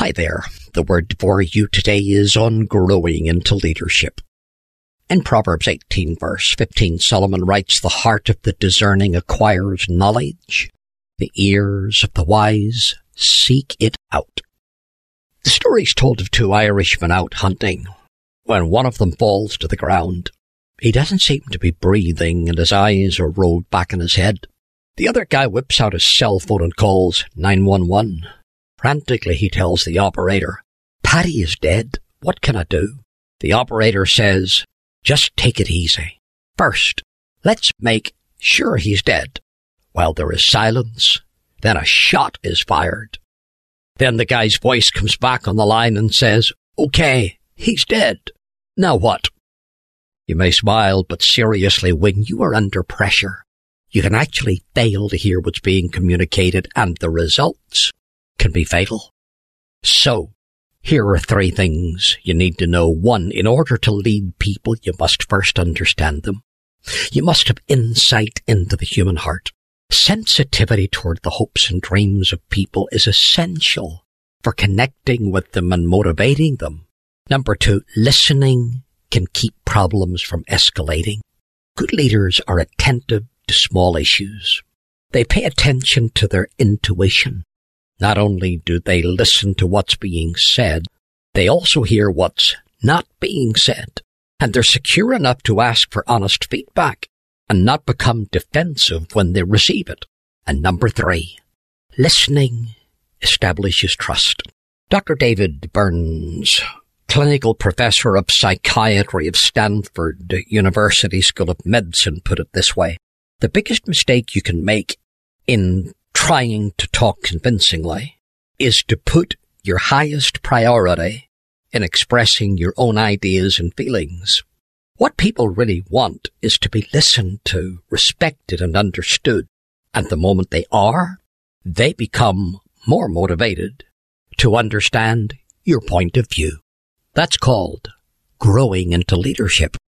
Hi there. The word for you today is on growing into leadership. In Proverbs 18 verse 15, Solomon writes, "The heart of the discerning acquires knowledge. The ears of the wise seek it out." The story's told of two Irishmen out hunting. When one of them falls to the ground, he doesn't seem to be breathing and his eyes are rolled back in his head. The other guy whips out his cell phone and calls 911. Frantically, he tells the operator, "Paddy is dead. What can I do?" The operator says, "Just take it easy. First, let's make sure he's dead." While there is silence, then a shot is fired. Then the guy's voice comes back on the line and says, "Okay, he's dead. Now what?" You may smile, but seriously, when you are under pressure, you can actually fail to hear what's being communicated, and the results can be fatal. So, here are 3 things you need to know. 1, in order to lead people, you must first understand them. You must have insight into the human heart. Sensitivity toward the hopes and dreams of people is essential for connecting with them and motivating them. Number 2, listening can keep problems from escalating. Good leaders are attentive to small issues. They pay attention to their intuition. Not only do they listen to what's being said, they also hear what's not being said. And they're secure enough to ask for honest feedback and not become defensive when they receive it. And number 3, listening establishes trust. Dr. David Burns, clinical professor of psychiatry of Stanford University School of Medicine, put it this way: the biggest mistake you can make in trying to talk convincingly is to put your highest priority in expressing your own ideas and feelings. What people really want is to be listened to, respected, and understood. And the moment they are, they become more motivated to understand your point of view. That's called growing into leadership.